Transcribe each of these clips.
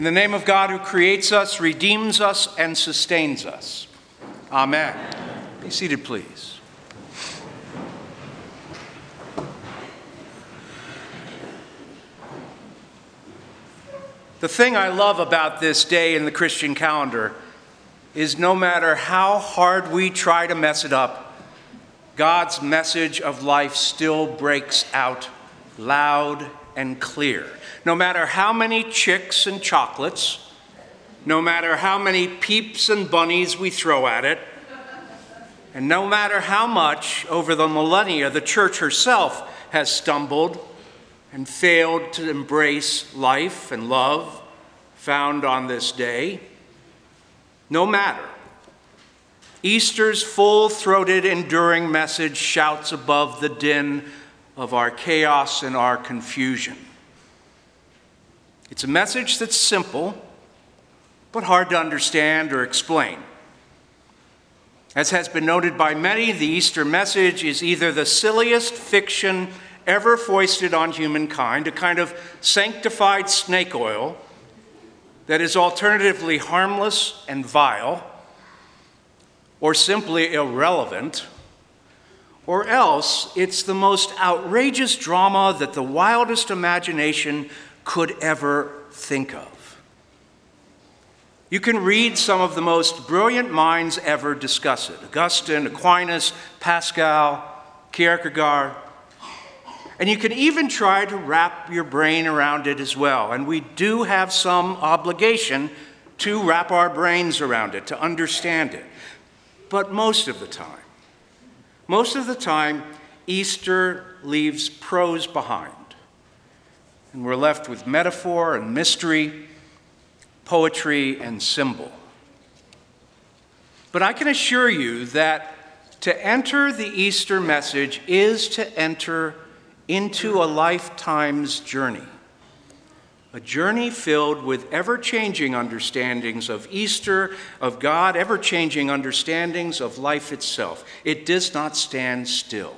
In the name of God who creates us, redeems us, and sustains us. Amen. Be seated, please. The thing I love about this day in the Christian calendar is no matter how hard we try to mess it up, God's message of life still breaks out loud and clear. No matter how many chicks and chocolates, no matter how many peeps and bunnies we throw at it, and no matter how much over the millennia the church herself has stumbled and failed to embrace life and love found on this day, no matter, Easter's full-throated, enduring message shouts above the din of our chaos and our confusion. It's a message that's simple, but hard to understand or explain. As has been noted by many, the Easter message is either the silliest fiction ever foisted on humankind, a kind of sanctified snake oil that is alternatively harmless and vile, or simply irrelevant, or else it's the most outrageous drama that the wildest imagination could ever think of. You can read some of the most brilliant minds ever discuss it: Augustine, Aquinas, Pascal, Kierkegaard. And you can even try to wrap your brain around it as well. And we do have some obligation to wrap our brains around it, to understand it. But most of the time, Easter leaves prose behind. And we're left with metaphor and mystery, poetry and symbol. But I can assure you that to enter the Easter message is to enter into a lifetime's journey. A journey filled with ever-changing understandings of Easter, of God, ever-changing understandings of life itself. It does not stand still.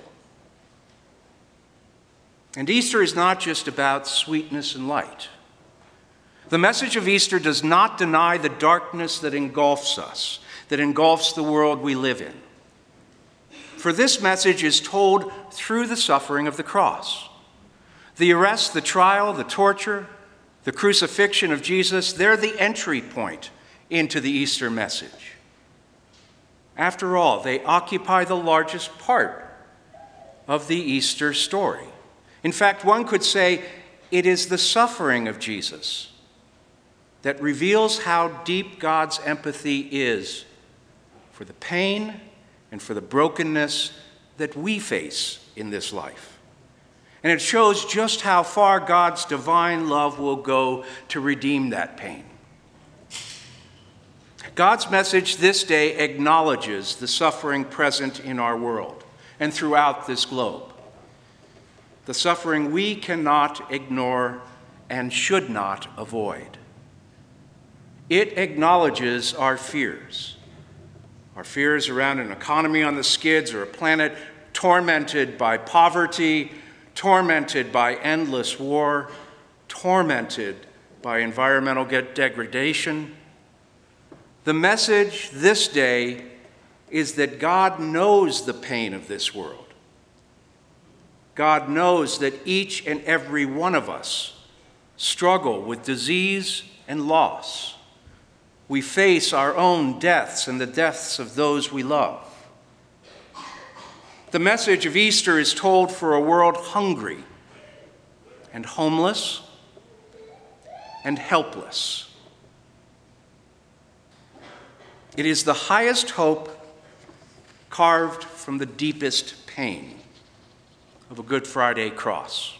And Easter is not just about sweetness and light. The message of Easter does not deny the darkness that engulfs us, that engulfs the world we live in. For this message is told through the suffering of the cross. The arrest, the trial, the torture, the crucifixion of Jesus, they're the entry point into the Easter message. After all, they occupy the largest part of the Easter story. In fact, one could say it is the suffering of Jesus that reveals how deep God's empathy is for the pain and for the brokenness that we face in this life. And it shows just how far God's divine love will go to redeem that pain. God's message this day acknowledges the suffering present in our world and throughout this globe. The suffering we cannot ignore and should not avoid. It acknowledges our fears around an economy on the skids or a planet tormented by poverty, tormented by endless war, tormented by environmental degradation. The message this day is that God knows the pain of this world. God knows that each and every one of us struggle with disease and loss. We face our own deaths and the deaths of those we love. The message of Easter is told for a world hungry and homeless and helpless. It is the highest hope carved from the deepest pain of a Good Friday cross.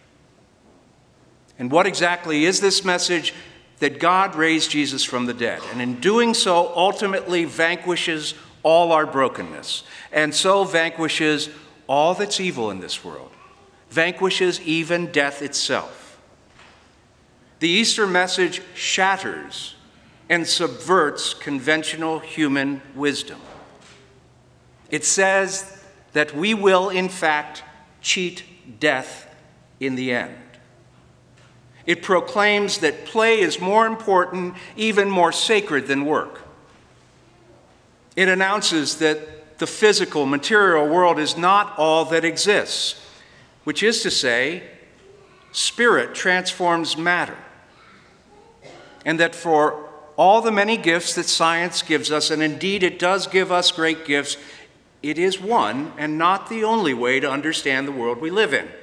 And what exactly is this message? That God raised Jesus from the dead, and in doing so ultimately vanquishes all our brokenness, and so vanquishes all that's evil in this world, vanquishes even death itself. The Easter message shatters and subverts conventional human wisdom. It says that we will, in fact, cheat death in the end. It proclaims that play is more important, even more sacred than work. It announces that the physical, material world is not all that exists, which is to say, spirit transforms matter. And that for all the many gifts that science gives us, and indeed it does give us great gifts, it is one and not the only way to understand the world we live in.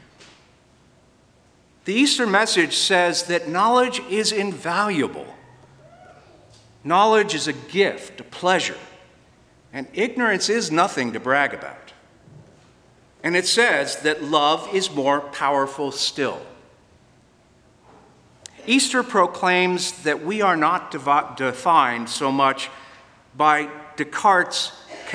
The Easter message says that knowledge is invaluable. Knowledge is a gift, a pleasure, and ignorance is nothing to brag about. And it says that love is more powerful still. Easter proclaims that we are not defined so much by Descartes'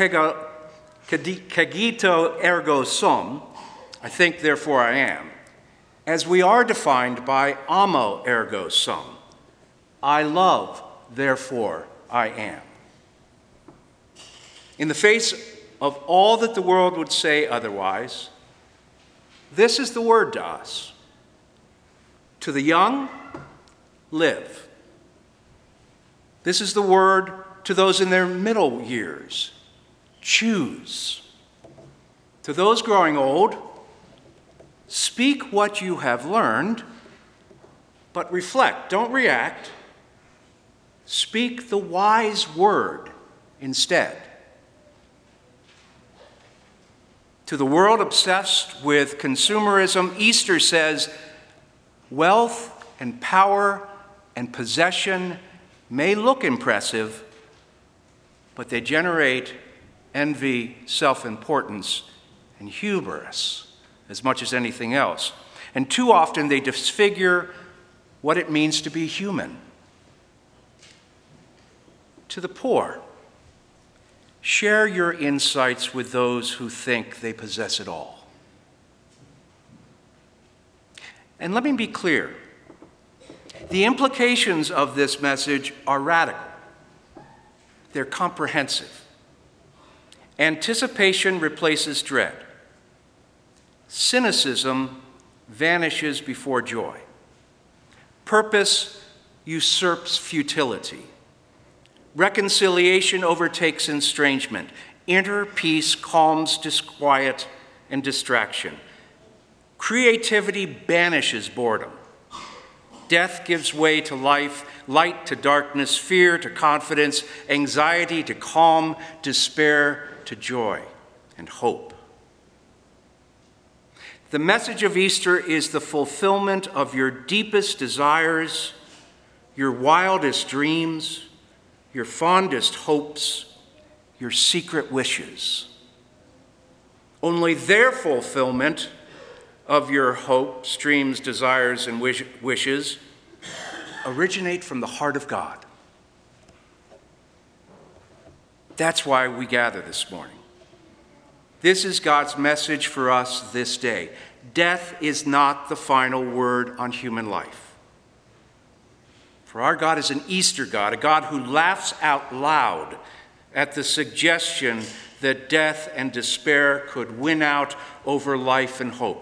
cogito ergo sum, I think therefore I am, as we are defined by amo ergo sum, I love therefore I am. In the face of all that the world would say otherwise, this is the word to us. To the young, live. This is the word to those in their middle years. Choose. To those growing old, speak what you have learned, but reflect, don't react. Speak the wise word instead. To the world obsessed with consumerism, Easter says, wealth and power and possession may look impressive, but they generate envy, self-importance, and hubris as much as anything else. And too often they disfigure what it means to be human. To the poor, share your insights with those who think they possess it all. And let me be clear. The implications of this message are radical. They're comprehensive. Anticipation replaces dread. Cynicism vanishes before joy. Purpose usurps futility. Reconciliation overtakes estrangement. Inner peace calms disquiet and distraction. Creativity banishes boredom. Death gives way to life, light to darkness, fear to confidence, anxiety to calm, despair to joy and hope. The message of Easter is the fulfillment of your deepest desires, your wildest dreams, your fondest hopes, your secret wishes. Only their fulfillment of your hopes, dreams, desires, and wishes originate from the heart of God. That's why we gather this morning. This is God's message for us this day. Death is not the final word on human life. For our God is an Easter God, a God who laughs out loud at the suggestion that death and despair could win out over life and hope.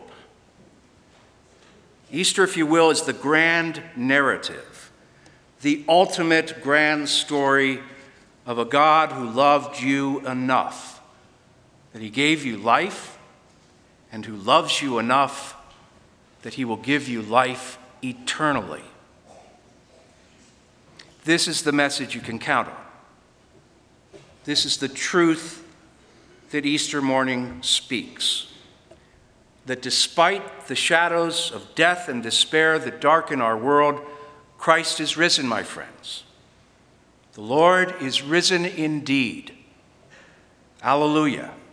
Easter, if you will, is the grand narrative, the ultimate grand story of a God who loved you enough that he gave you life, and who loves you enough that he will give you life eternally. This is the message you can count on. This is the truth that Easter morning speaks. That despite the shadows of death and despair that darken our world, Christ is risen, my friends. The Lord is risen indeed. Alleluia.